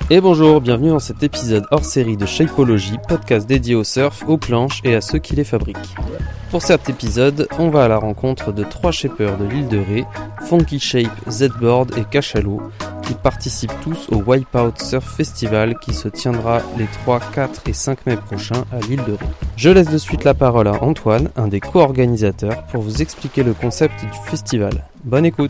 Et bonjour, bienvenue dans cet épisode hors série de Shapeology, podcast dédié au surf, aux planches et à ceux qui les fabriquent. Pour cet épisode, on va à la rencontre de 3 shapers de l'île de Ré, Funky Shape, Z-Board et Cachalot, qui participent tous au Wipeout Surf Festival qui se tiendra les 3, 4 et 5 mai prochains à l'île de Ré. Je laisse de suite la parole à Antoine, un des co-organisateurs, pour vous expliquer le concept du festival. Bonne écoute!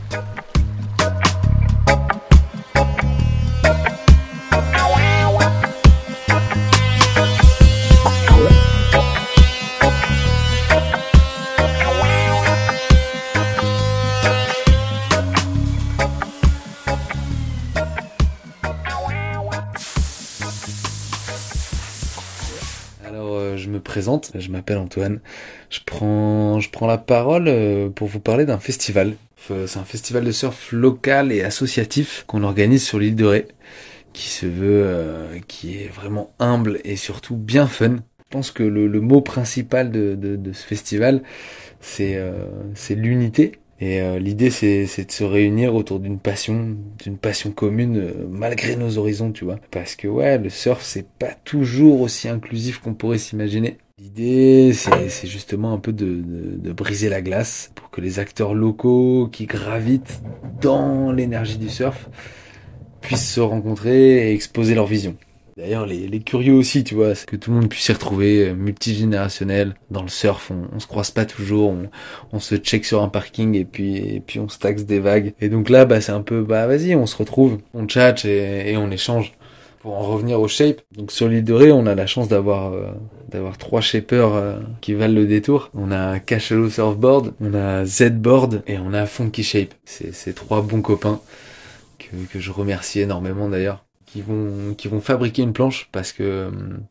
Je me présente, je m'appelle Antoine. Je prends la parole pour vous parler d'un festival. C'est un festival de surf local et associatif qu'on organise sur l'île de Ré, qui se veut, qui est vraiment humble et surtout bien fun. Je pense que le mot principal de ce festival, c'est l'unité. Et l'idée, c'est de se réunir autour d'une passion commune, malgré nos horizons, tu vois. Parce que ouais, le surf, c'est pas toujours aussi inclusif qu'on pourrait s'imaginer. L'idée, c'est justement un peu de briser la glace pour que les acteurs locaux qui gravitent dans l'énergie du surf puissent se rencontrer et exposer leur vision. D'ailleurs, les curieux aussi, tu vois, c'est que tout le monde puisse s'y retrouver, multigénérationnel. Dans le surf, on se croise pas toujours, on se check sur un parking et puis on se taxe des vagues. Et donc là, c'est un peu, vas-y, on se retrouve, on tchatche et on échange. Pour en revenir au shape, donc sur l'île de Ré, on a la chance d'avoir 3 shapers qui valent le détour. On a Cachalot Surfboard, on a Z-Board et on a Funky Shape. C'est 3 bons copains que je remercie énormément d'ailleurs. Qui vont fabriquer une planche parce que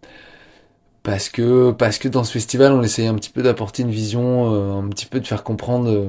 dans ce festival on essaye un petit peu d'apporter une vision, un petit peu de faire comprendre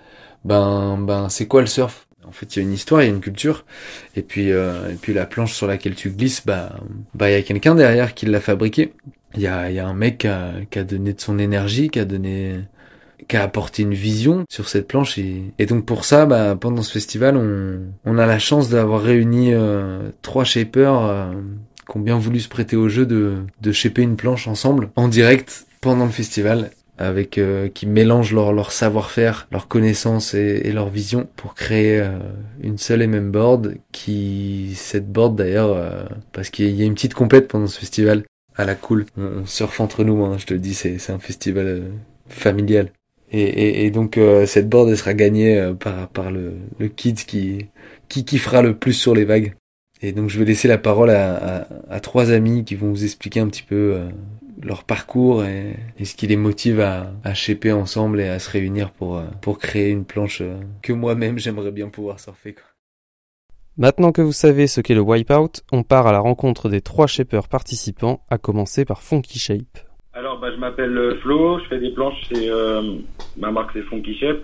c'est quoi le surf. En fait, il y a une histoire, il y a une culture, et puis la planche sur laquelle tu glisses, il y a quelqu'un derrière qui l'a fabriqué. Il y a un mec qui a donné de son énergie, qui a apporté une vision sur cette planche et donc pour ça pendant ce festival on a la chance d'avoir réuni 3 shapers qui ont bien voulu se prêter au jeu de shaper une planche ensemble en direct pendant le festival avec qui mélangent leur savoir-faire, leur connaissance et leur vision pour créer une seule et même board cette board d'ailleurs parce qu'il y a une petite compète pendant ce festival à la cool. On surfe entre nous, hein, je te le dis, c'est un festival familial. Et donc cette board elle sera gagnée par le kid qui fera le plus sur les vagues. Et donc je vais laisser la parole à 3 amis qui vont vous expliquer un petit peu leur parcours et ce qui les motive à shaper ensemble et à se réunir pour créer une planche que moi-même j'aimerais bien pouvoir surfer, quoi. Maintenant que vous savez ce qu'est le Wipeout, on part à la rencontre des 3 shapers participants, à commencer par Funky Shape. Alors, je m'appelle Flo, je fais des planches, ma marque c'est Funky Shape.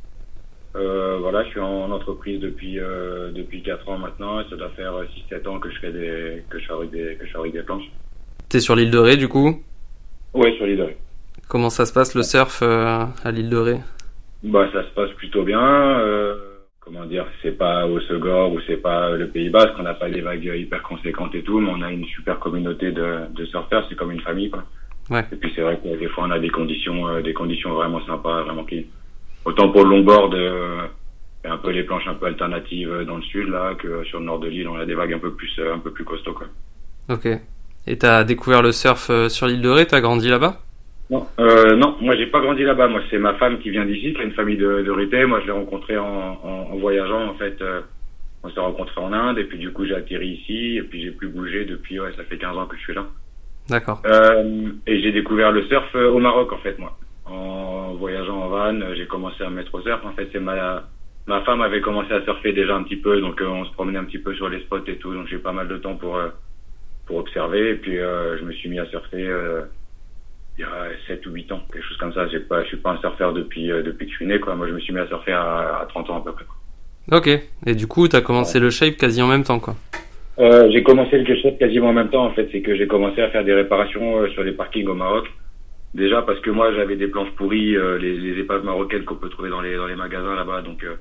Je suis en entreprise depuis 4 ans maintenant, et ça doit faire 6-7 ans que je fabrique des planches. T'es sur l'île de Ré du coup ? Ouais, sur l'île de Ré. Comment ça se passe le surf à l'île de Ré ? Ça se passe plutôt bien. C'est pas au Segor ou c'est pas le Pays Basque, on n'a pas des vagues hyper conséquentes et tout, mais on a une super communauté de surfeurs, c'est comme une famille, quoi. Ouais. Et puis c'est vrai que des fois on a des conditions vraiment sympas, vraiment clean. Autant pour le longboard, et un peu les planches un peu alternatives dans le sud là, que sur le nord de l'île on a des vagues un peu plus costauds, quoi. Ok. Et t'as découvert le surf sur l'île de Ré, t'as grandi là-bas ? Non, moi j'ai pas grandi là-bas. Moi c'est ma femme qui vient d'ici, qui a une famille de Rétais. Moi je l'ai rencontrée en voyageant en fait. On s'est rencontrés en Inde et puis du coup j'ai atterri ici et puis j'ai plus bougé depuis. Ça fait 15 ans que je suis là. D'accord. Et j'ai découvert le surf au Maroc en fait, moi. En voyageant en van, j'ai commencé à me mettre au surf. En fait, c'est ma femme avait commencé à surfer déjà un petit peu, donc on se promenait un petit peu sur les spots et tout. Donc j'ai eu pas mal de temps pour observer. Et puis je me suis mis à surfer il y a 7 ou 8 ans, quelque chose comme ça. Je suis pas un surfeur depuis que je suis né, quoi. Moi, je me suis mis à surfer à 30 ans à peu près. Ok. Et du coup, t'as commencé le shape quasi en même temps, quoi. J'ai commencé le shape quasiment en même temps, en fait. C'est que j'ai commencé à faire des réparations sur les parkings au Maroc. Déjà parce que moi, j'avais des planches pourries, les épaves marocaines qu'on peut trouver dans les magasins là-bas. Donc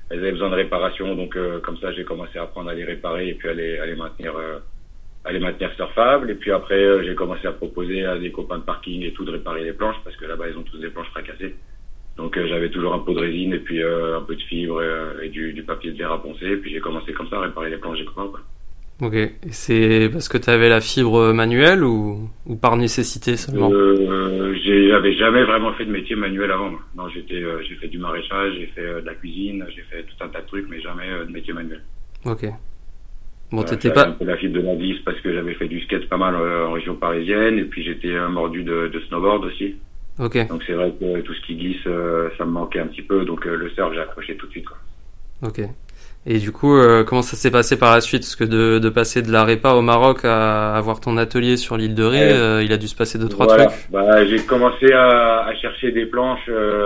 elles avaient besoin de réparation, donc comme ça j'ai commencé à apprendre à les réparer et puis à les maintenir surfables. Et puis après j'ai commencé à proposer à des copains de parking et tout de réparer les planches parce que là-bas ils ont tous des planches fracassées. Donc j'avais toujours un pot de résine et puis un peu de fibre et du papier de verre à poncer. Et puis j'ai commencé comme ça à réparer les planches des copains, quoi. Ok. Et c'est parce que tu avais la fibre manuelle ou par nécessité seulement? J'avais jamais vraiment fait de métier manuel avant. Moi. Non, j'ai fait du maraîchage, j'ai fait de la cuisine, j'ai fait tout un tas de trucs, mais jamais de métier manuel. Ok. Bon, t'étais j'avais pas... un peu la fibre de la vis parce que j'avais fait du skate pas mal en région parisienne et puis j'étais mordu de snowboard aussi. Ok. Donc c'est vrai que tout ce qui glisse, ça me manquait un petit peu. Donc le surf, j'ai accroché tout de suite, quoi. Ok. Et du coup, comment ça s'est passé par la suite? Parce que de passer de la répa au Maroc à avoir ton atelier sur l'île de Ré, il a dû se passer 2-3 voilà. trucs. Bah, j'ai commencé à chercher des planches,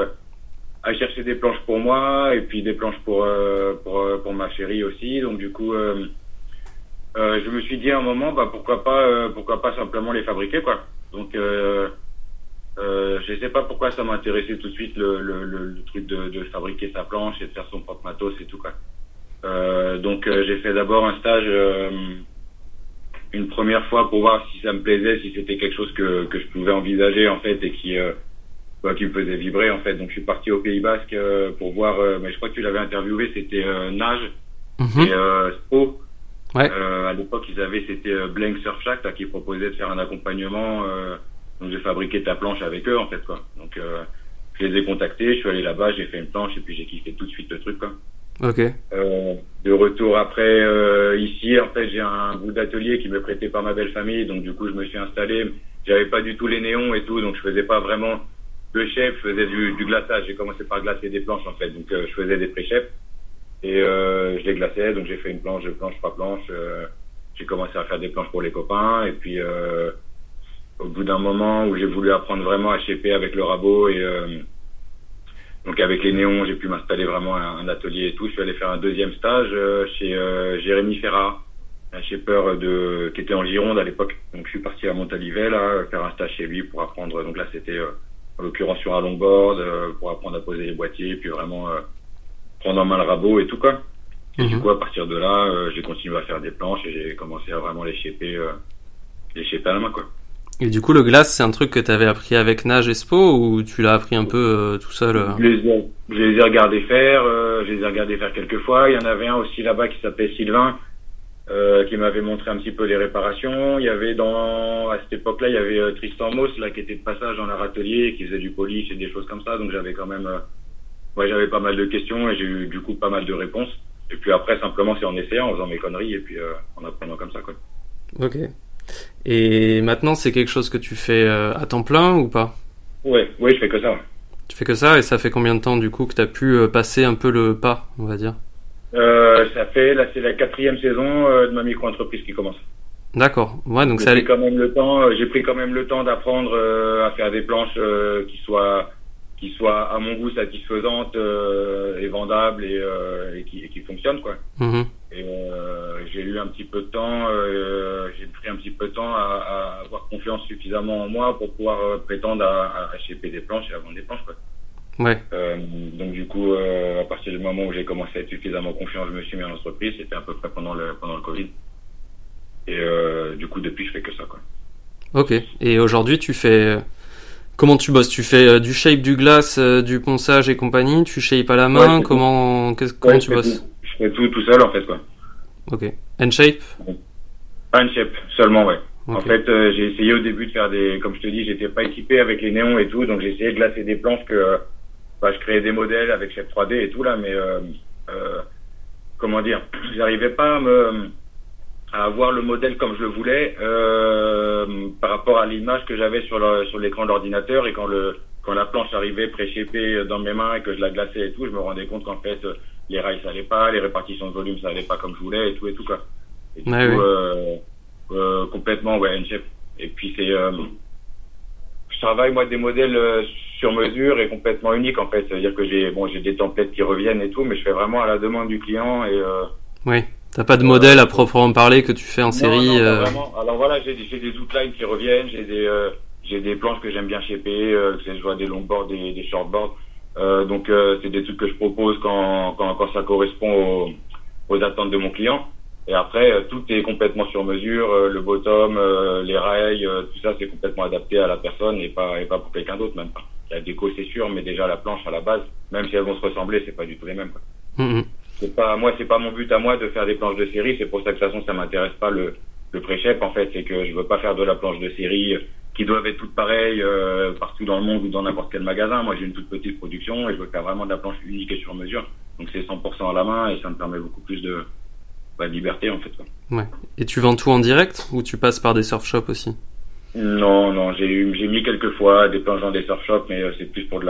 pour moi et puis des planches pour ma chérie aussi. Donc du coup, je me suis dit à un moment, bah pourquoi pas simplement les fabriquer, quoi. Donc je sais pas pourquoi ça m'intéressait tout de suite le truc de fabriquer sa planche et de faire son propre matos et tout, quoi. Donc j'ai fait d'abord un stage une première fois pour voir si ça me plaisait, si c'était quelque chose que je pouvais envisager en fait et qui me faisait vibrer en fait. Donc je suis parti au Pays Basque pour voir, mais je crois que tu l'avais interviewé, c'était Nage et Spo. Ouais. À l'époque c'était Blank Surf Shack là, qui proposait de faire un accompagnement, donc j'ai fabriqué ta planche avec eux en fait, quoi. Donc je les ai contactés, je suis allé là-bas, j'ai fait une planche et puis j'ai kiffé tout de suite le truc, quoi. Ok. De retour après ici, en fait j'ai un bout d'atelier qui me prêtait par ma belle famille, donc du coup je me suis installé. J'avais pas du tout les néons et tout, donc je faisais pas vraiment le shape, je faisais du glaçage. J'ai commencé par glacer des planches en fait, donc je faisais des pré-shapes et je les glaçais. Donc j'ai fait une planche, deux planches, trois planches. J'ai commencé à faire des planches pour les copains et puis au bout d'un moment où j'ai voulu apprendre vraiment à shaper avec le rabot et donc avec les néons, j'ai pu m'installer vraiment un atelier et tout. Je suis allé faire un deuxième stage chez Jérémy Ferrat, un shaper qui était en Gironde à l'époque. Donc je suis parti à Montalivet là, faire un stage chez lui pour apprendre. Donc là c'était en l'occurrence sur un longboard pour apprendre à poser les boîtiers, puis vraiment prendre en main le rabot et tout, quoi. Et du coup à partir de là, j'ai continué à faire des planches et j'ai commencé à vraiment les shaper à la main, quoi. Et du coup, le glace, c'est un truc que t'avais appris avec Nage Expo ou tu l'as appris un peu tout seul? Je les ai regardés faire, quelques fois. Il y en avait un aussi là-bas qui s'appelait Sylvain, qui m'avait montré un petit peu les réparations. Il y avait à cette époque-là, il y avait Tristan Moss, là, qui était de passage dans leur atelier, qui faisait du polish et des choses comme ça. Donc j'avais quand même, j'avais pas mal de questions et j'ai eu du coup pas mal de réponses. Et puis après, simplement, c'est en essayant, en faisant mes conneries et puis en apprenant comme ça, quoi. Ok. Et maintenant, c'est quelque chose que tu fais à temps plein ou pas? Oui, je fais que ça. Ouais. Tu fais que ça, et ça fait combien de temps du coup que t'as pu passer un peu le pas, on va dire? C'est la 4e saison de ma micro-entreprise qui commence. D'accord. Ouais, donc j'ai pris quand même le temps d'apprendre à faire des planches qui soient à mon goût satisfaisantes et vendables et qui fonctionnent, quoi. Et j'ai eu un petit peu de temps, j'ai pris un petit peu de temps à avoir confiance suffisamment en moi pour pouvoir prétendre à shaper des planches et à vendre des planches, quoi. Ouais. Donc du coup, à partir du moment où j'ai commencé à être suffisamment confiant, je me suis mis en entreprise. C'était à peu près pendant le Covid. Et du coup, depuis, je fais que ça, quoi. Ok. Et aujourd'hui, tu fais... Comment tu bosses? Tu fais du shape, du glace, du ponçage et compagnie? Tu shapes à la main? Comment tu bosses? Je fais tout seul, en fait, quoi. Ok. End-shape? End-shape, seulement, ouais. Okay. En fait, j'ai essayé au début de faire comme je te dis, j'étais pas équipé avec les néons et tout, donc j'ai essayé de glacer des planches je créais des modèles avec Shape 3D et tout, là, mais comment dire, j'arrivais pas à avoir le modèle comme je le voulais par rapport à l'image que j'avais sur l'écran de l'ordinateur, et quand la planche arrivait pré-shapée dans mes mains et que je la glaçais et tout, je me rendais compte qu'en fait les rails ça allait pas, les répartitions de volume ça allait pas comme je voulais et tout quoi. Et du coup complètement N-shape. Et puis je travaille moi des modèles sur mesure et complètement uniques en fait, c'est-à-dire que j'ai des templates qui reviennent et tout, mais je fais vraiment à la demande du client et oui. T'as pas de modèle à proprement parler que tu fais en série? Non, pas vraiment. Alors voilà, j'ai des outlines qui reviennent, j'ai des planches que j'aime bien shaper, que ce soit des longboards, des shortboards. Donc c'est des trucs que je propose quand ça correspond aux attentes de mon client. Et après, tout est complètement sur mesure, le bottom, les rails, tout ça c'est complètement adapté à la personne et pas pour quelqu'un d'autre même pas. La déco c'est sûr, mais déjà la planche à la base, même si elles vont se ressembler, c'est pas du tout les mêmes, quoi. C'est pas mon but à moi de faire des planches de série, c'est pour ça que de toute façon ça m'intéresse pas le pré-shape en fait, c'est que je veux pas faire de la planche de série qui doivent être toutes pareilles partout dans le monde ou dans n'importe quel magasin. Moi j'ai une toute petite production et je veux faire vraiment de la planche unique et sur mesure. Donc c'est 100% à la main et ça me permet beaucoup plus de liberté en fait, quoi. Ouais. Et tu vends tout en direct ou tu passes par des surf shops aussi? Non, j'ai mis quelques fois des planches dans des surf shops, mais c'est plus pour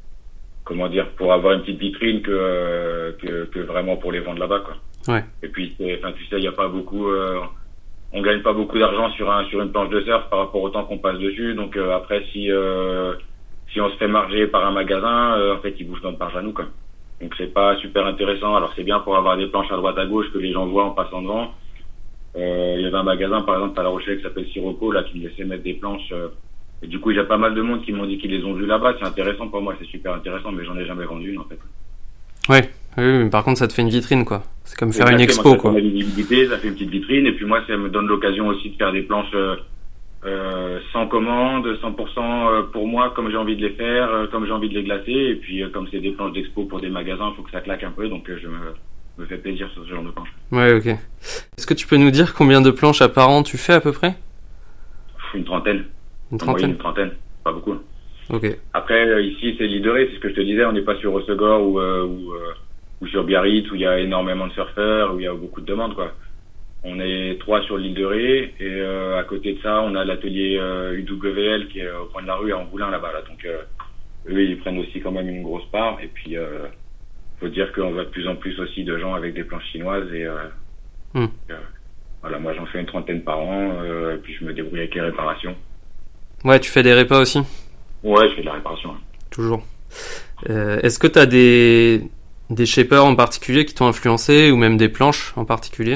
pour avoir une petite vitrine que vraiment pour les vendre là-bas, quoi. Ouais. Et puis tu sais, il y a pas beaucoup on gagne pas beaucoup d'argent sur une planche de surf par rapport au temps qu'on passe dessus. Donc après si on se fait marger par un magasin, en fait ils bouffent notre marge à nous, quoi. Donc c'est pas super intéressant. Alors c'est bien pour avoir des planches à droite à gauche que les gens voient en passant devant. Il y avait un magasin par exemple à La Rochelle qui s'appelle Sirocco là qui me laissait mettre des planches et du coup il y a pas mal de monde qui m'ont dit qu'ils les ont vues là-bas. C'est intéressant pour moi, c'est super intéressant, mais j'en ai jamais vendu une en fait. Ouais, oui, mais par contre ça te fait une vitrine, quoi. C'est comme faire une Exactement, expo, quoi. Ça fait de la visibilité, ça fait une petite vitrine et puis moi ça me donne l'occasion aussi de faire des planches sans commande, 100% pour moi comme j'ai envie de les faire, comme j'ai envie de les glacer, et puis comme c'est des planches d'expo pour des magasins, il faut que ça claque un peu, donc je me fais plaisir sur ce genre de planches. Ouais, ok. Est-ce que tu peux nous dire combien de planches par an tu fais à peu près? Une trentaine. Une trentaine, pas beaucoup. Ok. Après ici c'est l'île de Ré, c'est ce que je te disais, on n'est pas sur Hossegor ou sur Biarritz où il y a énormément de surfeurs, où il y a beaucoup de demandes, quoi. On est 3 sur l'île de Ré et à côté de ça, on a l'atelier UWL qui est au coin de la rue à Angoulins là-bas. Là. Donc eux, ils prennent aussi quand même une grosse part. Et puis, faut dire qu'on voit de plus en plus aussi de gens avec des planches chinoises. Et voilà, moi j'en fais une trentaine par an. Et puis je me débrouille avec les réparations. Ouais, tu fais des répas aussi? Ouais, je fais de la réparation. Hein. Toujours. Est-ce que t'as des shapers en particulier qui t'ont influencé ou même des planches en particulier?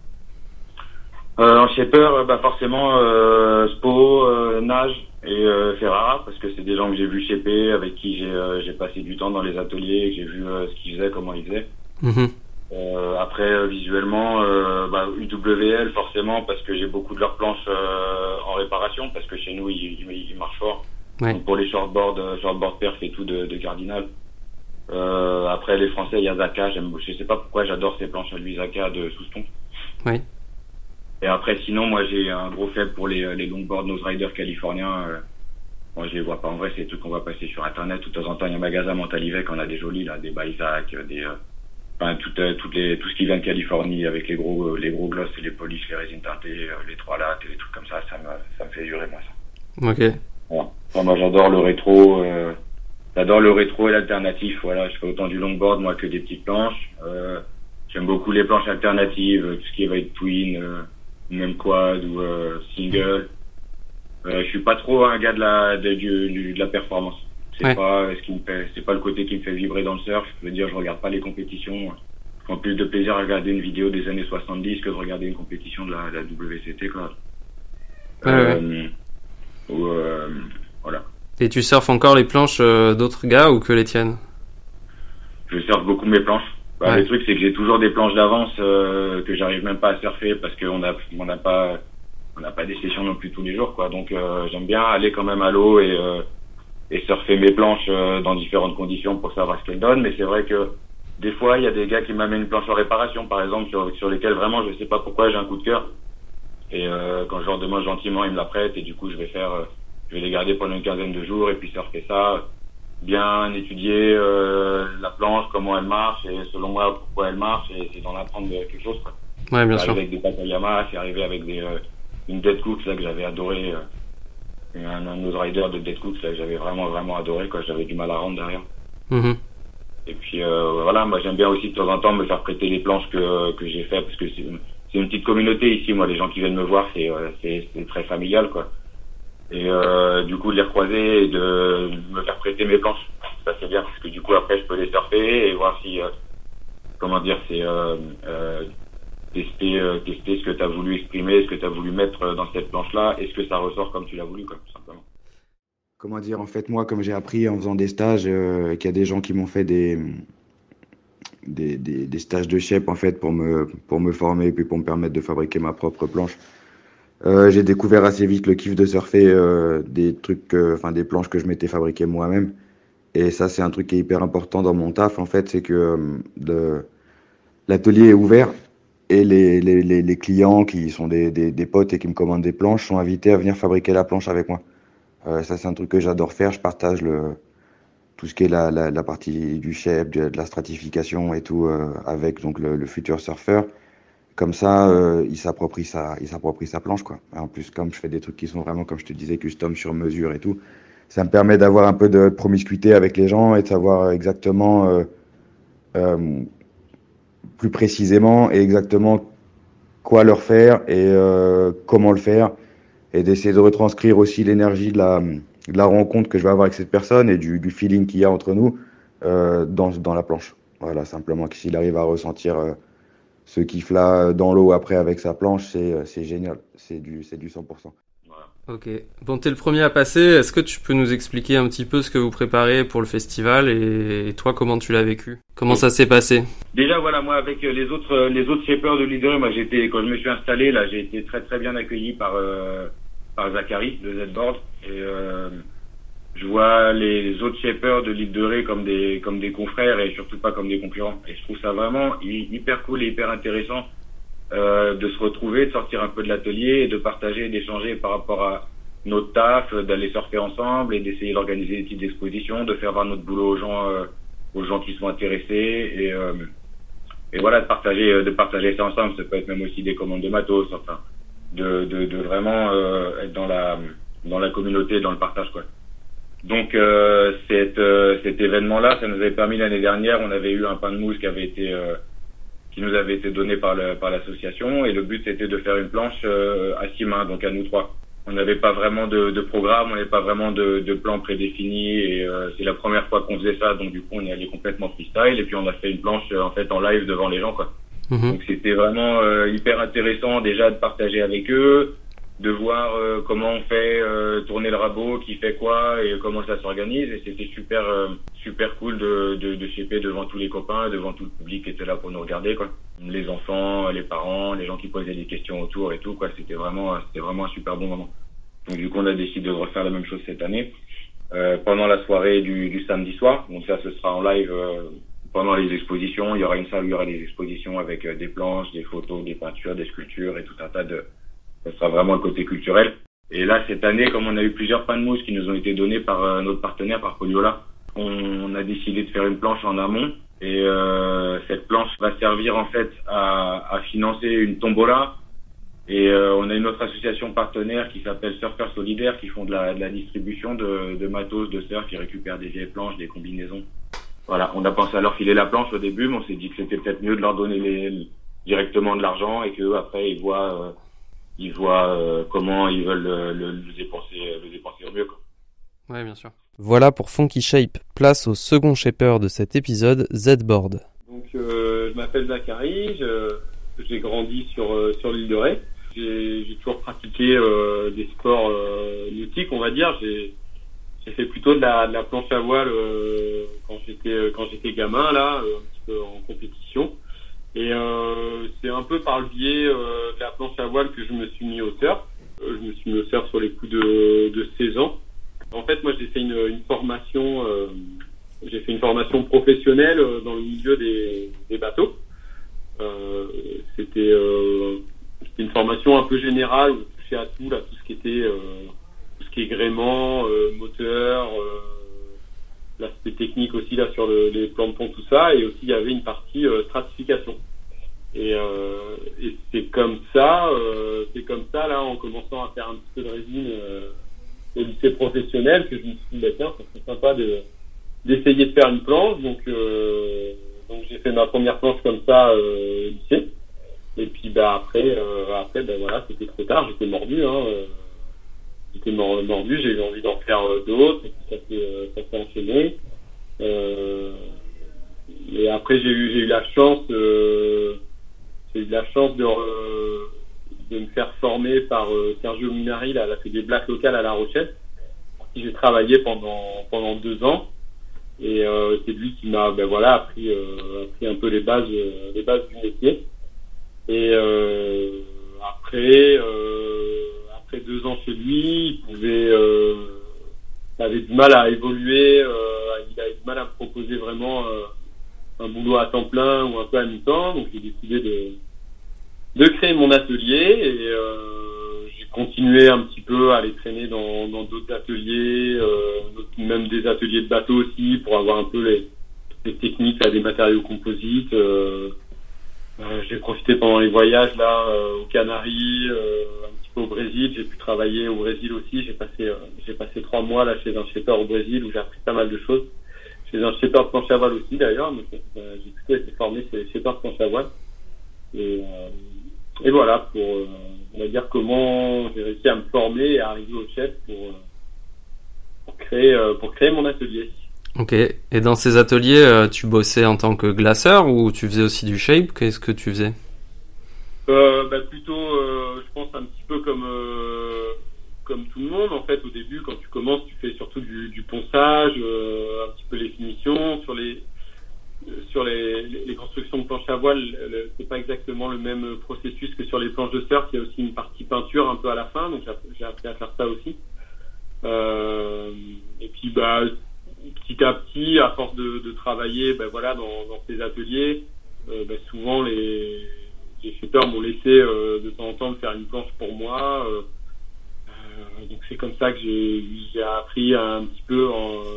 En shaper, forcément Spo, Nage et Ferrara, parce que c'est des gens que j'ai vu shaper, avec qui j'ai passé du temps dans les ateliers, que j'ai vu ce qu'ils faisaient, comment ils faisaient. Après visuellement, UWL forcément, parce que j'ai beaucoup de leurs planches en réparation, parce que chez nous ils marchent fort. Ouais. Donc pour les shortboard perf et tout de Cardinal. Après les Français, il y a Zaka, je sais pas pourquoi j'adore ces planches à lui, Zaka de Souston. Oui. Et après, sinon, moi, j'ai un gros faible pour les longboard Nose Rider californiens. Moi, je les vois pas en vrai, c'est des trucs qu'on va passer sur Internet. De temps en temps, il y a un magasin Montalivec, on a des jolis, là, des Baysac, tout ce qui vient de Californie avec les gros gloss et les polish, les résines teintées, les 3 lattes et les trucs comme ça, ça me fait durer, moi, ça. Ok. Voilà. Enfin, moi, j'adore le rétro, et l'alternatif, voilà. Je fais autant du longboard, moi, que des petites planches. J'aime beaucoup les planches alternatives, tout ce qui va être twin, même quad ou single. Je suis pas trop un gars de la performance. C'est pas ce qui me fait, c'est pas le côté qui me fait vibrer dans le surf. Je veux dire, je regarde pas les compétitions. Je prends plus de plaisir à regarder une vidéo des années 70 que de regarder une compétition de la WCT, quoi. Voilà. Et tu surfes encore les planches d'autres gars ou que les tiennes? Je surfe beaucoup mes planches. Le truc, c'est que j'ai toujours des planches d'avance que j'arrive même pas à surfer parce qu'on n'a pas des sessions non plus tous les jours, quoi. Donc j'aime bien aller quand même à l'eau et surfer mes planches dans différentes conditions pour savoir ce qu'elles donnent. Mais c'est vrai que des fois, il y a des gars qui m'amènent une planche en réparation, par exemple, sur lesquelles vraiment je sais pas pourquoi j'ai un coup de cœur. Et quand je leur demande gentiment, ils me la prêtent et du coup je vais les garder pendant une quinzaine de jours et puis surfer ça. Bien étudier la planche, comment elle marche et selon moi pourquoi elle marche et c'est d'en apprendre quelque chose, quoi. Ouais, bien sûr. Avec des Takayama, c'est arrivé avec une Dead Cooks là que j'avais adoré, un Nose Rider de Dead Cooks là que j'avais vraiment adoré, quoi. J'avais du mal à rendre derrière. Et puis voilà, moi j'aime bien aussi de temps en temps me faire prêter les planches que j'ai fait parce que c'est une petite communauté ici, moi les gens qui viennent me voir c'est très familial, quoi. Et du coup de les recroiser et de me faire prêter mes planches, ça c'est bien parce que du coup après je peux les surfer et voir si c'est tester ce que tu as voulu exprimer, ce que tu as voulu mettre dans cette planche là, est-ce que ça ressort comme tu l'as voulu, quoi, tout simplement. comment dire, en fait, moi, comme j'ai appris en faisant des stages, qu'il y a des gens qui m'ont fait des stages de shape, en fait, pour me former et puis pour me permettre de fabriquer ma propre planche. J'ai découvert assez vite le kiff de surfer des trucs, enfin des planches que je m'étais fabriquées moi-même. Et ça, c'est un truc qui est hyper important dans mon taf, en fait, c'est que l'atelier est ouvert et les clients qui sont des potes et qui me commandent des planches sont invités à venir fabriquer la planche avec moi. Ça, c'est un truc que j'adore faire. Je partage tout ce qui est la partie du shape, de la stratification et tout avec donc le futur surfeur. Comme ça, il s'approprie sa planche, quoi. Et en plus, comme je fais des trucs qui sont vraiment, comme je te disais, custom sur mesure et tout, ça me permet d'avoir un peu de promiscuité avec les gens et de savoir exactement, plus précisément et exactement quoi leur faire et comment le faire, et d'essayer de retranscrire aussi l'énergie de la rencontre que je vais avoir avec cette personne et du feeling qu'il y a entre nous dans la planche. Voilà, simplement que s'il arrive à ressentir ce kiff-là dans l'eau après avec sa planche, c'est génial. C'est du 100%. Ok. Bon, t'es le premier à passer. Est-ce que tu peux nous expliquer un petit peu ce que vous préparez pour le festival et toi, comment tu l'as vécu? Comment ça s'est passé? Déjà, voilà, moi, avec les autres shapers de l'île, moi, quand je me suis installé, là, j'ai été très, très bien accueilli par Zachary de Z-Board. Et, je vois les autres shapers de l'île de Ré comme des confrères et surtout pas comme des concurrents. Et je trouve ça vraiment hyper cool et hyper intéressant de se retrouver, de sortir un peu de l'atelier et de partager, d'échanger par rapport à notre taf, d'aller surfer ensemble et d'essayer d'organiser des types d'expositions, de faire voir notre boulot aux gens qui sont intéressés et voilà, de partager ça ensemble. Ça peut être même aussi des commandes de matos, enfin, de vraiment être dans la communauté, dans le partage, quoi. Donc cet événement-là, ça nous avait permis l'année dernière, on avait eu un pain de mousse qui nous avait été donné par l'association, et le but c'était de faire une planche à 6 mains, donc à nous 3. On n'avait pas vraiment de programme, on n'avait pas vraiment de plan prédéfini, et c'est la première fois qu'on faisait ça, donc du coup on est allé complètement freestyle, et puis on a fait une planche en fait en live devant les gens, quoi. Donc c'était vraiment hyper intéressant déjà de partager avec eux, de voir comment on fait tourner le rabot, qui fait quoi et comment ça s'organise, et c'était super cool de shaper devant tous les copains, devant tout le public qui était là pour nous regarder, quoi. Les enfants, les parents, les gens qui posaient des questions autour et tout, quoi. C'était vraiment un super bon moment. Donc du coup on a décidé de refaire la même chose cette année pendant la soirée du samedi soir. Donc ça, ce sera en live pendant les expositions. Il y aura une salle où il y aura des expositions avec des planches, des photos, des peintures, des sculptures et tout un tas ça sera vraiment le côté culturel. Et là, cette année, comme on a eu plusieurs pains de mousse qui nous ont été donnés par notre partenaire, par Poliola, on a décidé de faire une planche en amont. Et cette planche va servir en fait à financer une tombola. Et on a une autre association partenaire qui s'appelle Surfeurs Solidaires, qui font de la distribution de matos de surf, qui récupèrent des vieilles planches, des combinaisons. Voilà, on a pensé à leur filer la planche au début, mais on s'est dit que c'était peut-être mieux de leur donner directement de l'argent, et qu'eux après ils voient comment ils veulent le dépenser au mieux, quoi. Ouais, bien sûr. Voilà pour Funky Shape. Place au second shaper de cet épisode, Z-Board. Donc je m'appelle Zachary, j'ai grandi sur l'île de Ré. J'ai toujours pratiqué des sports nautiques, on va dire. J'ai fait plutôt de la planche à voile quand j'étais gamin, là, un petit peu en compétition. Et c'est un peu par le biais de la planche à voile que je me suis mis au surf. Je me suis mis au surf sur les coups de 16 ans. En fait, moi, j'ai fait une formation professionnelle dans le milieu des bateaux. C'était une formation un peu générale, où je touchais à tout, là, tout ce qui est gréement, moteur, l'aspect technique aussi là sur les plans de pont, tout ça, et aussi il y avait une partie stratification. Et c'est comme ça là, en commençant à faire un petit peu de résine au lycée professionnel, que je me suis dit tiens, ça serait sympa d'essayer de faire une planche. Donc j'ai fait ma première planche comme ça au lycée. Et puis après voilà, c'était trop tard, j'étais mordu, j'ai eu envie d'en faire d'autres, et puis ça s'est enchaîné. Et après j'ai eu la chance de me faire former par Sergio Minari, là, il a fait des blacks locales à La Rochelle, qui j'ai travaillé pendant 2 ans. Et c'est lui qui m'a appris un peu les bases du métier. Et après 2 ans chez lui, il avait du mal à évoluer, il avait du mal à me proposer vraiment un boulot à temps plein ou un peu à mi-temps. Donc j'ai décidé de créer mon atelier et j'ai continué un petit peu à aller traîner dans d'autres ateliers, même des ateliers de bateau aussi, pour avoir un peu les techniques là, des matériaux composites. J'ai profité pendant les voyages là aux Canaries, un petit peu au Brésil. J'ai pu travailler au Brésil aussi. J'ai passé 3 mois là chez un shaper au Brésil où j'ai appris pas mal de choses. Chez un shaper de planche à voile aussi d'ailleurs. Donc j'ai plutôt été formé chez shaper de planche à voile. Et voilà pour on va dire comment j'ai réussi à me former et à arriver au chef pour créer mon atelier. Ok. Et dans ces ateliers, tu bossais en tant que glaceur ou tu faisais aussi du shape? Qu'est-ce que tu faisais? Plutôt, je pense un petit peu comme tout le monde en fait. Au début, quand tu commences, tu fais surtout du ponçage, un petit peu les finitions sur les constructions de planches à voile. C'est pas exactement le même processus que sur les planches de surf. Il y a aussi une partie peinture un peu à la fin, donc j'ai appris à faire ça aussi. Et puis petit à petit, à force de travailler, dans ces ateliers, souvent les shapeers m'ont laissé de temps en temps me faire une planche pour moi. Donc c'est comme ça que j'ai appris un petit peu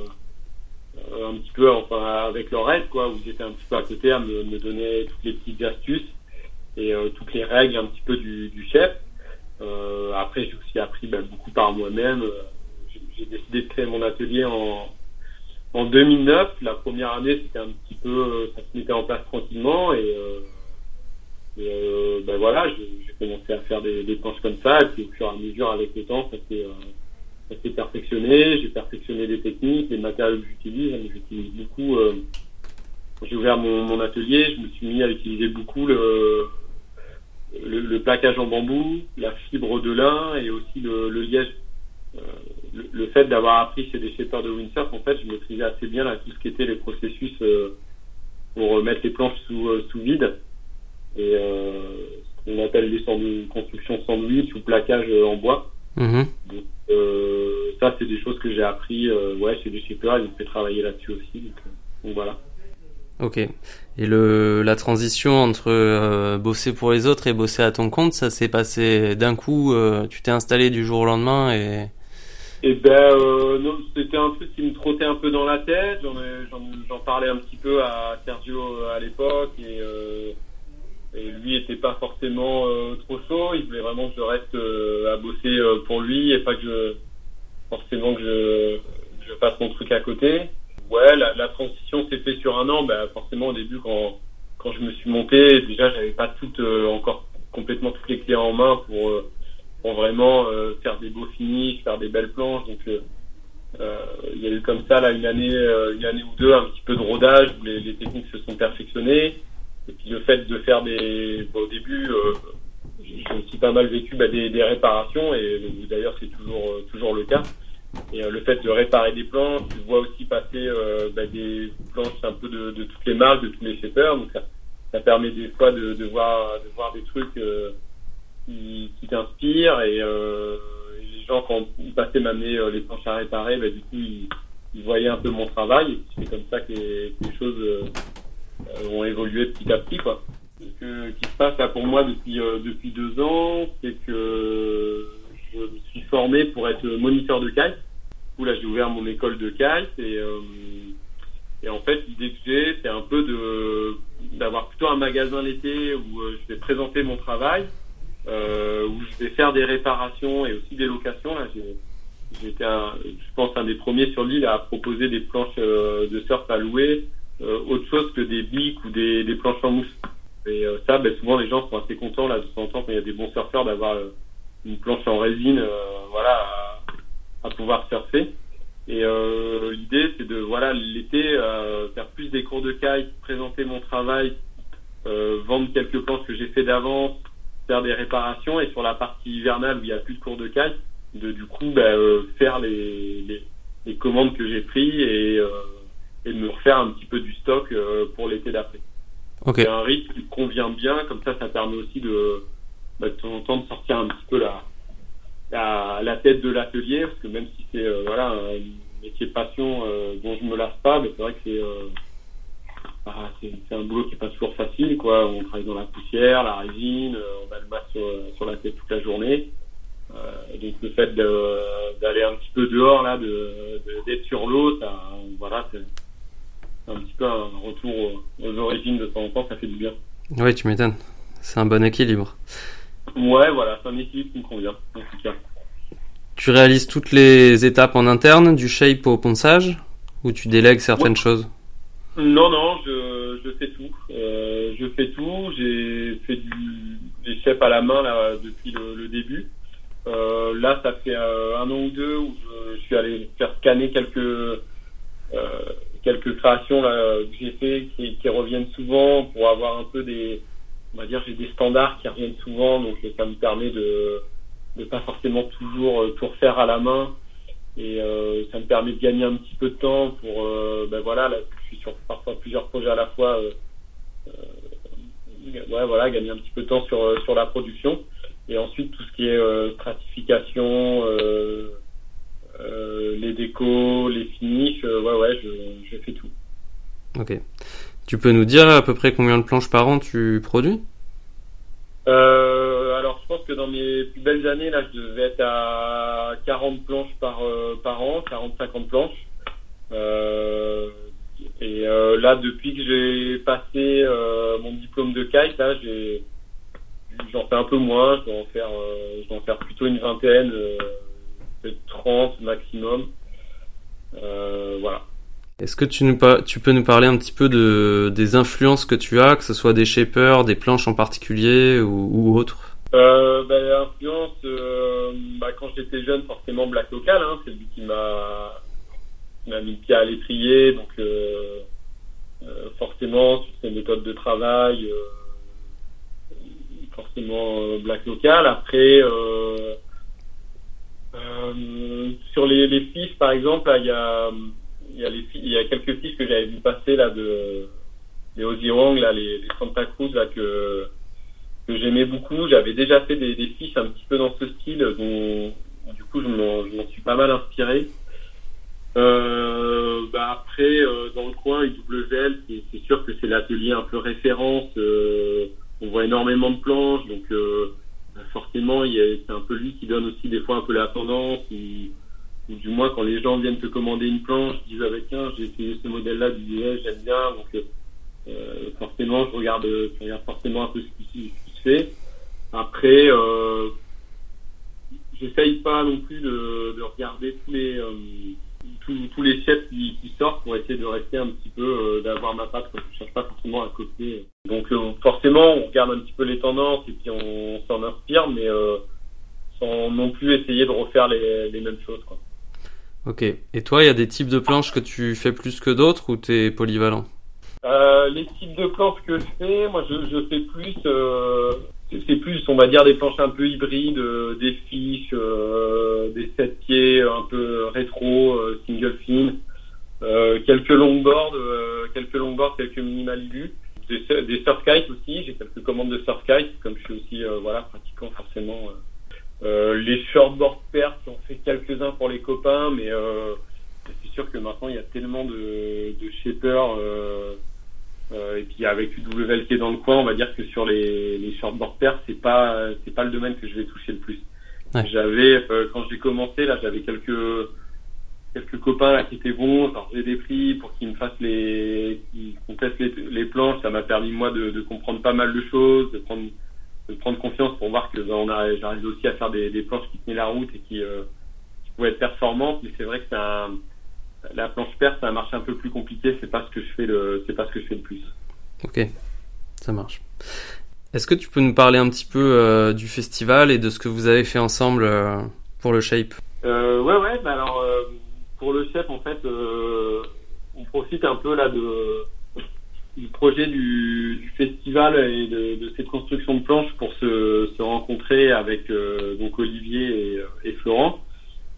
avec leur aide, quoi, où j'étais un petit peu à côté à me donner toutes les petites astuces et toutes les règles un petit peu du chef. Après j'ai aussi appris beaucoup par moi-même. J'ai décidé de créer mon atelier en 2009. La première année, c'était un petit peu, ça se mettait en place tranquillement j'ai commencé à faire des planches comme ça et puis au fur et à mesure avec le temps, ça s'est perfectionné. J'ai perfectionné les techniques, les matériaux que j'utilise. J'utilise beaucoup. Quand j'ai ouvert mon atelier, je me suis mis à utiliser beaucoup le plaquage en bambou, la fibre de lin et aussi le liège. Le fait d'avoir appris chez des shapers de windsurf, en fait, je maîtrisais assez bien là, tout ce qui était les processus pour mettre les planches sous vide et ce qu'on appelle les constructions sandwich ou plaquage en bois. Mmh. Donc ça, c'est des choses que j'ai appris chez des shapers. Ils m'ont fait travailler là-dessus aussi. Donc voilà. Ok. Et la transition entre bosser pour les autres et bosser à ton compte, ça s'est passé d'un coup, tu t'es installé du jour au lendemain et... non, c'était un truc qui me trottait un peu dans la tête. J'en parlais un petit peu à Sergio à l'époque et lui était pas forcément trop chaud. Il voulait vraiment que je reste à bosser pour lui et pas que je fasse mon truc à côté. Ouais, la transition s'est faite sur 1 an. Forcément au début quand je me suis monté, déjà j'avais pas encore complètement tous les clients en main pour vraiment faire des beaux finishes, faire des belles planches. Donc il y a eu comme ça là une année ou deux un petit peu de rodage où les techniques se sont perfectionnées. Et puis le fait de faire au début j'ai aussi pas mal vécu des réparations et d'ailleurs c'est toujours le cas. Et le fait de réparer des planches, tu vois aussi passer des planches un peu de toutes les marques, de tous les shapers. Donc ça permet des fois de voir des trucs qui t'inspirent et les gens quand ils passaient m'amener les planches à réparer, du coup ils voyaient un peu mon travail et c'est comme ça que les choses ont évolué petit à petit, quoi. Ce qui se passe là pour moi depuis 2 ans, c'est que je me suis formé pour être moniteur de kite. Du coup là j'ai ouvert mon école de kite et en fait l'idée que j'ai c'est un peu d'avoir plutôt un magasin l'été où je vais présenter mon travail, où je vais faire des réparations et aussi des locations. Là j'étais je pense un des premiers sur l'île à proposer des planches de surf à louer, autre chose que des bics ou des planches en mousse. Et ça, souvent les gens sont assez contents là de temps en temps quand il y a des bons surfeurs d'avoir une planche en résine, à pouvoir surfer. Et l'idée c'est de l'été faire plus des cours de kite, présenter mon travail, vendre quelques planches que j'ai fait d'avance, faire des réparations et sur la partie hivernale où il y a plus de cours de kite, du coup faire les commandes que j'ai prises et de me refaire un petit peu du stock pour l'été d'après. Ok. C'est un rythme qui me convient bien, comme ça permet aussi de temps en temps de sortir un petit peu la tête de l'atelier, parce que même si c'est un métier de passion dont je me lasse pas, mais c'est vrai que c'est un boulot qui est pas toujours facile, quoi. On travaille dans la poussière, la résine, on a le masque sur la tête toute la journée. Donc le fait d'aller un petit peu dehors là, d'être sur l'eau, c'est un petit peu un retour aux origines de temps en temps, ça fait du bien. Oui, tu m'étonnes. C'est un bon équilibre. Ouais, voilà, c'est un équilibre qui me convient, en tout cas. Tu réalises toutes les étapes en interne, du shape au ponçage, ou tu délègues certaines choses? Non, je fais tout. Je fais tout. J'ai fait des shapes à la main là depuis le début. Là, ça fait 1 an ou 2 où je suis allé faire scanner quelques créations là, que j'ai fait qui reviennent souvent pour avoir un peu j'ai des standards qui reviennent souvent, donc ça me permet de pas forcément toujours tout refaire à la main, et ça me permet de gagner un petit peu de temps pour là je suis sur parfois plusieurs projets à la fois, gagner un petit peu de temps sur la production. Et ensuite tout ce qui est stratification, les décos, les finishes, je fais tout. Ok. Tu peux nous dire à peu près combien de planches par an tu produis? Alors je pense que dans mes plus belles années là, je devais être à 40 planches par an, 40-50 planches. Là, depuis que j'ai passé mon diplôme de kite, là j'en fais un peu moins. Je dois en faire plutôt une vingtaine, peut-être 30 maximum. Voilà. Est-ce que tu peux nous parler un petit peu des influences que tu as, que ce soit des shapers, des planches en particulier ou autres? L'influence, quand j'étais jeune, forcément Black Local, hein, c'est lui qui m'a mis le pied à l'étrier, donc forcément sur ses méthodes de travail, forcément Black Local. Après, sur les fiches par exemple, là, il y a quelques fiches que j'avais vu passer là les Ozzy Wang, là, les Santa Cruz là que j'aimais beaucoup. J'avais déjà fait des fiches un petit peu dans ce style, dont du coup je m'en suis pas mal inspiré. Après, dans le coin, IWL, c'est sûr que c'est l'atelier un peu référence. On voit énormément de planches, donc forcément, c'est un peu lui qui donne aussi des fois un peu la tendance, ou du moins quand les gens viennent te commander une planche, ils disent tiens, j'ai essayé ce modèle-là du DL, j'aime bien, donc forcément, je regarde forcément un peu ce qui se fait. Après, j'essaye pas non plus de regarder tous les chefs qui sortent pour essayer de rester un petit peu, d'avoir ma patte, parce que je cherche pas forcément à copier. Donc forcément, on regarde un petit peu les tendances et puis on s'en inspire, mais sans non plus essayer de refaire les mêmes choses, quoi. Ok. Et toi, il y a des types de planches que tu fais plus que d'autres ou t'es polyvalent? Les types de planches que je fais, moi je fais plus, c'est plus, on va dire, des planches un peu hybrides, des fiches, des 7 pieds un peu rétro, single fin, quelques longboards, quelques minimalibu, des surf kites aussi. J'ai quelques commandes de surf kites, comme je suis aussi pratiquant forcément. Les shortboard pairs, j'en fais quelques-uns pour les copains, mais c'est sûr que maintenant il y a tellement de shapers, et puis avec UWL qui est dans le coin, on va dire que sur les shortboard pairs, c'est pas le domaine que je vais toucher le plus. Ouais. J'avais quand j'ai commencé là, j'avais quelques copains là qui étaient bons, je leur faisais des prix pour qu'ils me fassent qu'on teste les planches. Ça m'a permis moi de comprendre pas mal de choses, de prendre confiance pour voir que j'arrive aussi à faire des planches qui tenaient la route et qui pouvaient être performantes. Mais c'est vrai que la planche paire, c'est un marché un peu plus compliqué. C'est pas ce que je fais le plus. Ok, ça marche. Est-ce que tu peux nous parler un petit peu du festival et de ce que vous avez fait ensemble pour le shape? Ouais. Alors pour le shape, en fait, on profite un peu là du projet du festival et de cette construction de planches pour se rencontrer avec donc Olivier et Florent.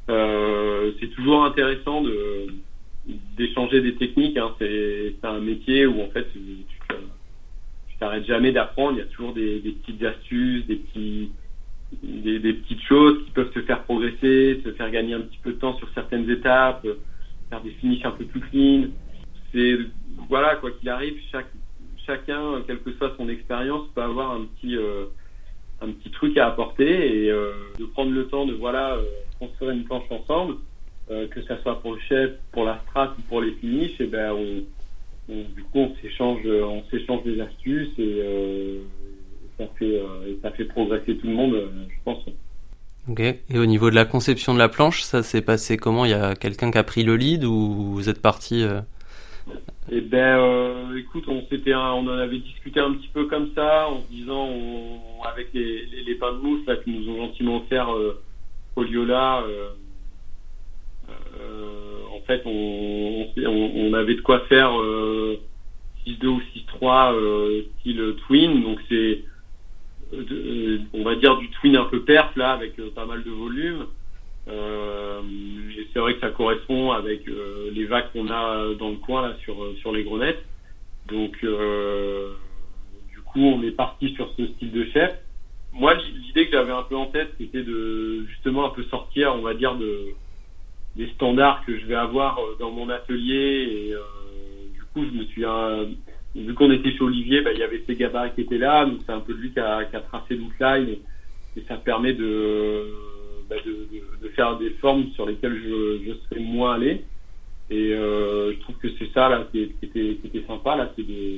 C'est toujours intéressant d'échanger des techniques. Hein. C'est un métier où en fait tu t'arrêtes jamais d'apprendre. Il y a toujours des petites astuces, des petites choses qui peuvent te faire progresser, te faire gagner un petit peu de temps sur certaines étapes, faire des finishes un peu plus clean. C'est voilà, quoi qu'il arrive, chacun, quelle que soit son expérience, peut avoir un petit truc à apporter, et de prendre le temps de construire une planche ensemble, que ça soit pour le chef, pour la strat ou pour les finishes, et ben du coup on s'échange des astuces, et ça fait progresser tout le monde, je pense. Ok. Et au niveau de la conception de la planche, ça s'est passé comment? Il y a quelqu'un qui a pris le lead ou vous êtes parti Eh ben, écoute, on en avait discuté un petit peu comme ça, en se disant, avec les pains de mousse là qui nous ont gentiment offert Foliola, en fait, on avait de quoi faire 6-2 ou 6-3 style twin, donc c'est on va dire du twin un peu perf là, avec pas mal de volume. Et c'est vrai que ça correspond avec les vagues qu'on a dans le coin là sur les grenettes. Donc du coup on est parti sur ce style de chef. Moi l'idée que j'avais un peu en tête, c'était de justement un peu sortir, on va dire, des standards que je vais avoir dans mon atelier, et du coup je me suis vu qu'on était chez Olivier, il y avait ces gabarits qui étaient là, donc c'est un peu lui qui a tracé l'outline, et ça permet de faire des formes sur lesquelles je serais moins allé, et je trouve que c'est ça là qui était sympa là, c'est de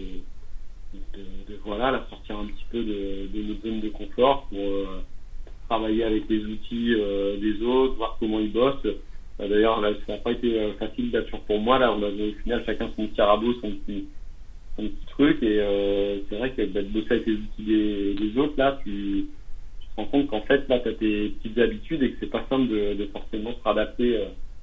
sortir un petit peu de notre zone de confort pour travailler avec les outils des autres, voir comment ils bossent. D'ailleurs là ça n'a pas été facile d'ailleurs pour moi, là on a au final chacun son petit rabot, son petit truc, et c'est vrai que de bosser avec les outils des autres là, tu te rends compte qu'en fait là t'as tes petites habitudes et que c'est pas simple de forcément se réadapter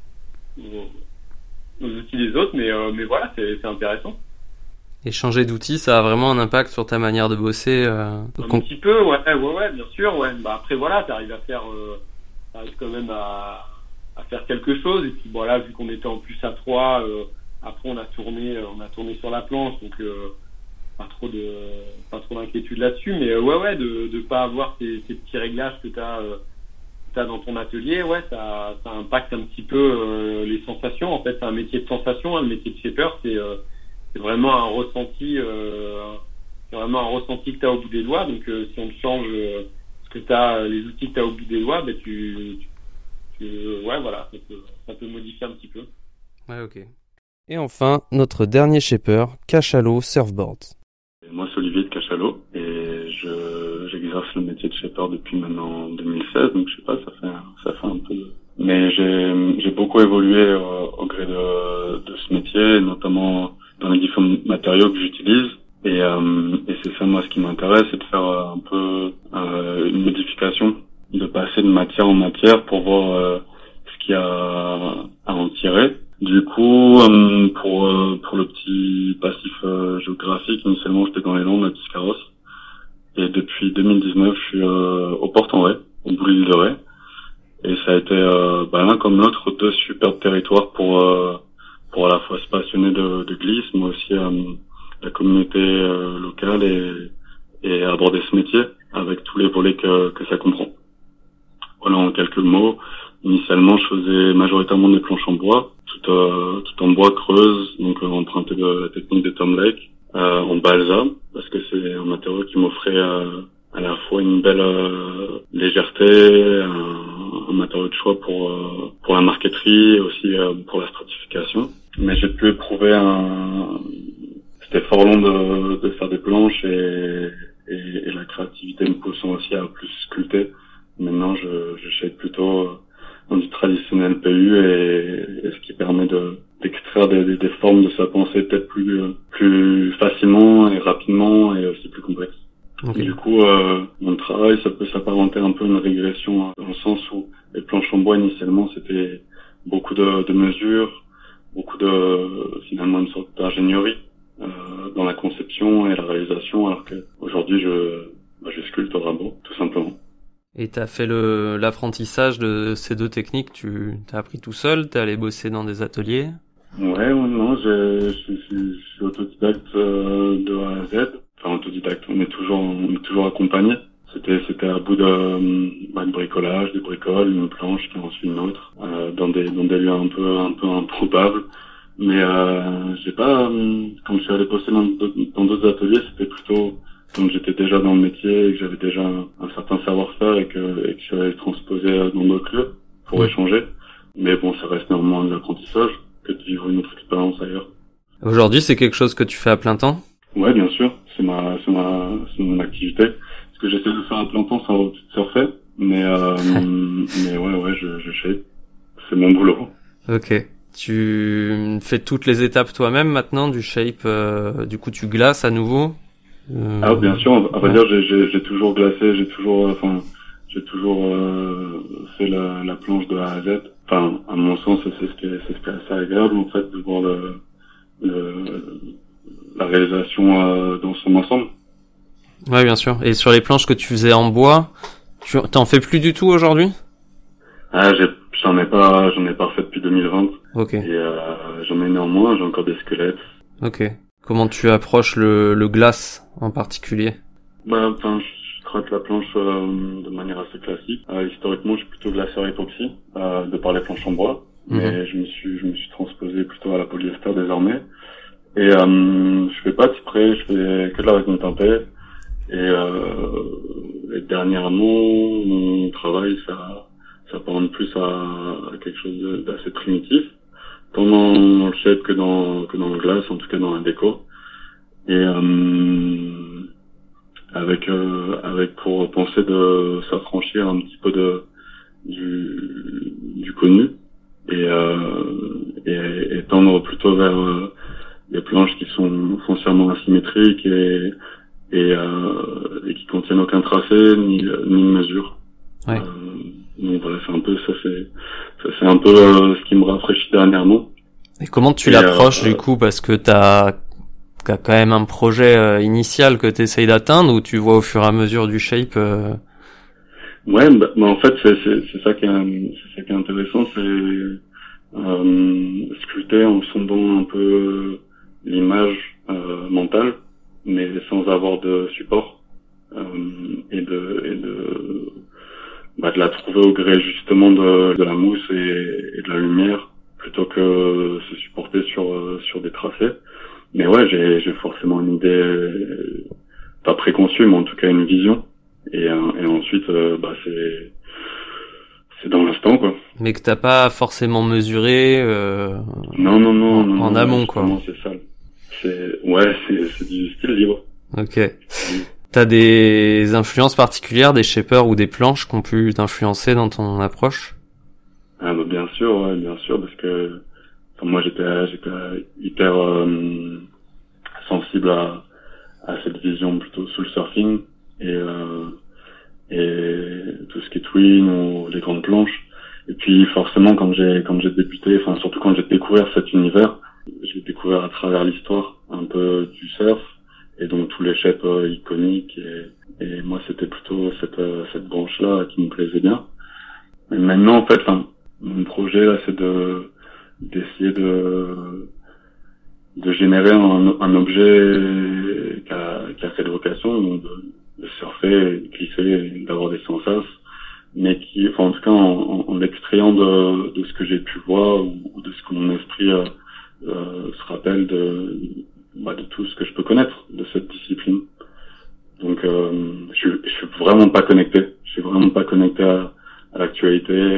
aux outils des autres, mais voilà, c'est intéressant. Et changer d'outil, ça a vraiment un impact sur ta manière de bosser un petit peu, ouais, bien sûr, ouais. Après voilà, t'arrives quand même à faire quelque chose, et puis voilà, vu qu'on était en plus à 3, après on a tourné sur la planche, donc pas trop d'inquiétude là-dessus, mais de pas avoir ces petits réglages que t'as dans ton atelier, ouais, ça impacte un petit peu les sensations. En fait, c'est un métier de sensation, hein, le métier de shaper, c'est vraiment un ressenti, que t'as au bout des doigts. Donc si on te change les outils que t'as au bout des doigts, ça peut modifier un petit peu. Ouais, ok. Et enfin, notre dernier shaper, Cachalot Surfboard. Moi, c'est Olivier de Cachalot, et j'exerce le métier de shaper depuis maintenant 2016, donc je sais pas, ça fait un peu. Mais j'ai beaucoup évolué au gré de ce métier, notamment dans les différents matériaux que j'utilise. Et c'est ça, moi, ce qui m'intéresse, c'est de faire un peu une modification, de passer de matière en matière pour voir ce qu'il y a à en tirer. Du coup, pour le petit passif géographique, initialement j'étais dans les Landes à Biscarrosse, et depuis 2019 je suis au Port-en-Ré, au bout de l'île de Ré, et ça a été l'un comme l'autre deux super territoires pour à la fois se passionner de glisse, mais aussi la communauté locale, et aborder ce métier avec tous les volets que ça comprend. Voilà, en quelques mots. Initialement, je faisais majoritairement des planches en bois, tout en bois creuse, donc emprunté de la technique de Tom Lake, en balsa, parce que c'est un matériau qui m'offrait à la fois une belle légèreté, un matériau de choix pour la marqueterie, et aussi pour la stratification. Mais j'ai pu éprouver c'était fort long de faire des planches, et la créativité me poussant aussi à plus sculpter. Maintenant, je shape plutôt dans du traditionnel PU, et ce qui permet d'extraire des formes de sa pensée peut-être plus facilement et rapidement, et aussi plus complexes. Okay. Et du coup, mon travail, ça peut s'apparenter un peu à une régression, dans le sens où les planches en bois, initialement, c'était beaucoup de mesures, finalement une sorte d'ingénierie dans la conception et la réalisation, alors que aujourd'hui je sculpte au rabot, tout simplement. Et t'as fait l'apprentissage de ces deux techniques, t'as appris tout seul, t'es allé bosser dans des ateliers? Ouais, non, je suis autodidacte de A à Z. Enfin, autodidacte, on est toujours accompagné. C'était à bout de bricolage, des bricoles, une planche qui en suit une autre, dans des lieux un peu improbables. Mais j'ai pas, quand je suis allé bosser dans d'autres ateliers, c'était plutôt comme j'étais déjà dans le métier et que j'avais déjà un certain savoir-faire et que je suis allé le transposer dans d'autres lieux pour échanger. Mais bon, ça reste néanmoins de l'apprentissage que de vivre une autre expérience ailleurs. Aujourd'hui, c'est quelque chose que tu fais à plein temps? Ouais, bien sûr, c'est mon activité. Ce que j'essaie de faire à plein temps, c'est surfer, mais ouais, je shape. C'est mon boulot. Ok. Tu fais toutes les étapes toi-même maintenant du shape, du coup tu glaces à nouveau? Ah, bien sûr, à vrai dire, j'ai toujours glacé, j'ai toujours fait la planche de A à Z. Enfin, à mon sens, c'est ce qui est assez agréable, en fait, de voir la réalisation dans son ensemble. Ouais, bien sûr. Et sur les planches que tu faisais en bois, t'en fais plus du tout aujourd'hui? Ah, j'en ai pas refait depuis 2020. Ok. Et j'en ai néanmoins, j'ai encore des squelettes. Ok. Comment tu approches le glace en particulier? Je traite la planche de manière assez classique. Historiquement, je suis plutôt glaceur époxy, de par les planches en bois. Mais je me suis transposé plutôt à la polyester désormais. Et je fais pas de spray, je fais que de la résine teintée. Et dernièrement, mon travail, ça porte plus à quelque chose d'assez primitif, tant dans le shape que dans le glace, en tout cas dans la déco. Et avec pour penser de s'affranchir un petit peu du connu et tendre plutôt vers des planches qui sont foncièrement asymétriques et qui contiennent aucun tracé ni mesure. Ouais. Donc voilà, c'est un peu c'est un peu ce qui me rafraîchit dernièrement. Et comment tu l'approches du coup, parce que t'as quand même un projet initial que t'essayes d'atteindre, ou tu vois au fur et à mesure du shape? Ouais, en fait c'est ça qui est intéressant, c'est sculpter en sondant un peu l'image mentale, mais sans avoir de support, et de la trouver au gré justement de la mousse et de la lumière, plutôt que se supporter sur des tracés. Mais ouais, j'ai forcément une idée, pas préconçue, mais en tout cas une vision. Et ensuite, c'est dans l'instant, quoi. Mais que t'as pas forcément mesuré, non, en amont, quoi. C'est ça. C'est du style libre. Ok. T'as des influences particulières, des shapers ou des planches qui ont pu t'influencer dans ton approche? Ah, bien sûr, parce que moi j'étais hyper sensible à cette vision plutôt sous le surfing et tout ce qui est twin ou les grandes planches. Et puis forcément quand j'ai débuté, enfin surtout quand j'ai découvert cet univers, j'ai découvert à travers l'histoire un peu du surf et donc tous les shapes iconiques et moi c'était plutôt cette branche là qui me plaisait bien. Mais maintenant en fait, mon projet là c'est d'essayer de générer un objet qui a cette vocation, donc de surfer, de glisser, d'avoir des sensations, mais qui, enfin en tout cas en l'extrayant de ce que j'ai pu voir ou de ce que mon esprit se rappelle de tout ce que je peux connaître de cette discipline. Donc je suis vraiment pas connecté. Je suis vraiment pas connecté à l'actualité.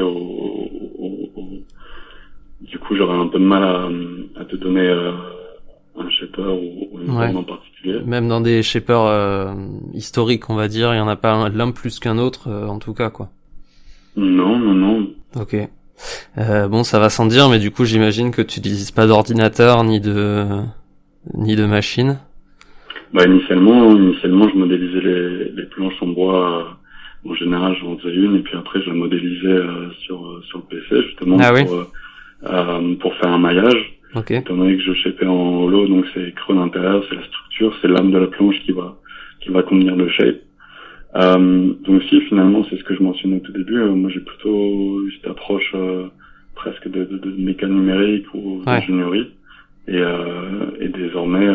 Du coup, j'aurais un peu de mal à te donner un shaper ou une forme en particulier. Même dans des shapers historiques, on va dire, il y en a pas l'un plus qu'un autre, en tout cas, quoi. Non. Ok. Bon, ça va sans dire, mais du coup, j'imagine que tu n'utilises pas d'ordinateur ni de machine. Initialement, je modélisais les planches en bois. En général, j'en faisais une, et puis après, je la modélisais sur le PC, justement, pour faire un maillage. Okay. Étant donné que je shapais en holo, donc c'est creux d'intérieur, c'est la structure, c'est l'âme de la planche qui va contenir le shape. Donc si, finalement, c'est ce que je mentionnais au tout début. Moi, j'ai plutôt cette approche presque de méca numérique ou d'ingénierie. Et désormais,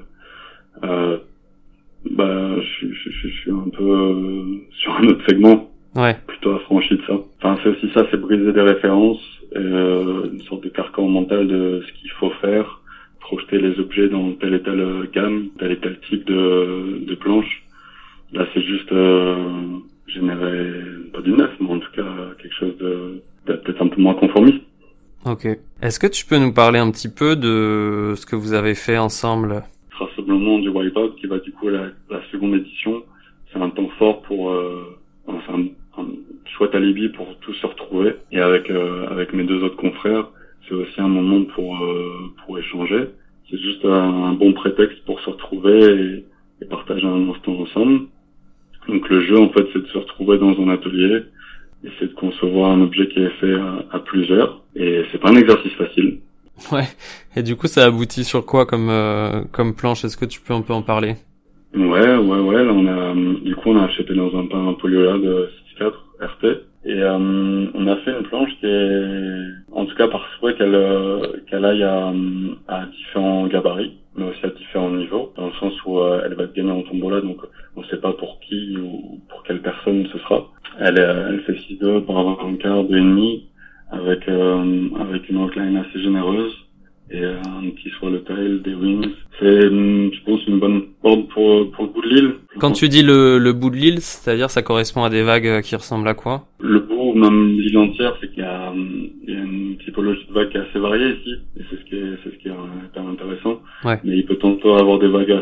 je suis un peu sur un autre segment. Ouais. Plutôt affranchi de ça. Enfin, c'est aussi ça, c'est briser des références, une sorte de carcan mental de ce qu'il faut faire, projeter les objets dans telle et telle gamme, tel et tel type de planche. Là, c'est juste générer, pas du neuf, mais en tout cas quelque chose de peut-être un peu moins conformiste. Ok. Est-ce que tu peux nous parler un petit peu de ce que vous avez fait ensemble? Ce sera simplement du Wipeout qui va du coup la seconde édition. C'est un temps fort pour un chouette alibi pour tous se retrouver. Et avec mes deux autres confrères, c'est aussi un moment pour échanger. C'est juste un bon prétexte pour se retrouver et partager un instant ensemble. Donc le jeu, en fait, c'est de se retrouver dans un atelier, et c'est de concevoir un objet qui est fait à plusieurs. Et c'est pas un exercice facile. Ouais. Et du coup, ça aboutit sur quoi comme planche? Est-ce que tu peux un peu en parler? Ouais. Là, on a acheté dans un Polyolab 6.4 RT. Et on a fait une planche qui est, en tout cas par souhait qu'elle aille à différents gabarits, mais aussi à différents niveaux, dans le sens où elle va être gagnée en tombola, donc on ne sait pas pour qui ou pour quelle personne ce sera. Elle fait 6.2 par 24, 2,5, avec une outline assez généreuse et un petit swallowtail, des wings. C'est, je pense, une bonne board pour le bout de l'île. Quand tu dis le bout de l'île, c'est-à-dire ça correspond à des vagues qui ressemblent à quoi? Le bout, même l'île entière, c'est qu'il y a une typologie de vagues qui est assez variée ici, et c'est ce qui est hyper intéressant. Ouais. Mais il peut tantôt avoir des vagues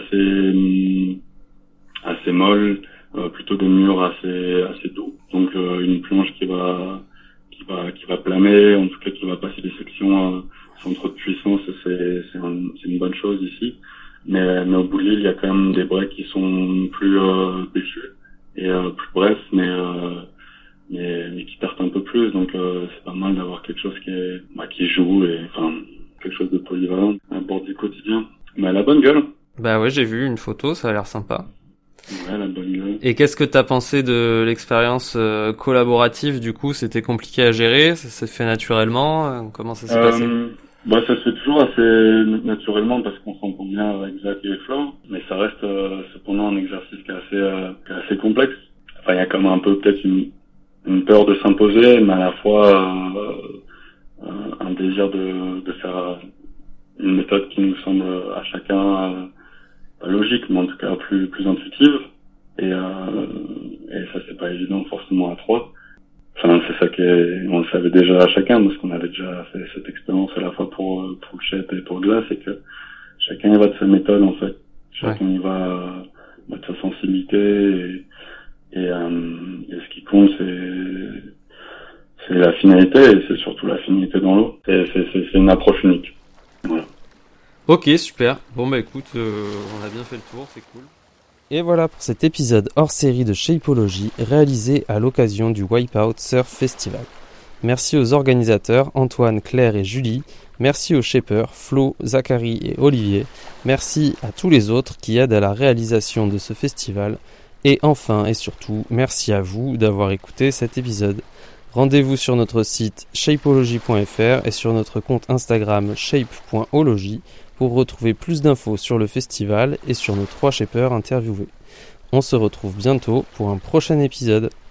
assez molles, plutôt des murs assez doux. Donc une planche qui va planer, en tout cas qui va passer des sections sans trop de puissance, c'est une bonne chose ici. Mais au bout de l'île, il y a quand même des breaks qui sont plus péchus et plus brefs, mais qui partent un peu plus. Donc c'est pas mal d'avoir quelque chose qui joue, et enfin quelque chose de polyvalent à bord du quotidien. Mais elle a bonne gueule. Bah ouais, j'ai vu une photo, ça a l'air sympa. Ouais, la bonne gueule. Et qu'est-ce que t'as pensé de l'expérience collaborative? Du coup, c'était compliqué à gérer? Ça s'est fait naturellement? Comment ça s'est passé? Ça se fait toujours assez naturellement parce qu'on s'entend bien avec Zach et Flore, mais ça reste cependant un exercice qui est assez complexe. Enfin, il y a comme un peu peut-être une peur de s'imposer, mais à la fois un désir de faire une méthode qui nous semble à chacun pas logique, mais en tout cas plus intuitive. Et ça, c'est pas évident forcément à trois. Enfin, c'est ça on le savait déjà à chacun, parce qu'on avait déjà fait cette expérience à la fois pour le chef et pour Glace, et que chacun y va de sa méthode, en fait. Chacun y va de sa sensibilité, et ce qui compte, c'est la finalité, et c'est surtout la finalité dans l'eau. C'est une approche unique. Voilà. Ok, super. Bon bah écoute, on a bien fait le tour, c'est cool. Et voilà pour cet épisode hors série de Shapeology réalisé à l'occasion du Wipeout Surf Festival. Merci aux organisateurs Antoine, Claire et Julie. Merci aux shapers Flo, Zachary et Olivier. Merci à tous les autres qui aident à la réalisation de ce festival. Et enfin et surtout, merci à vous d'avoir écouté cet épisode. Rendez-vous sur notre site shapeology.fr et sur notre compte Instagram shape.ology pour retrouver plus d'infos sur le festival et sur nos 3 shapers interviewés. On se retrouve bientôt pour un prochain épisode.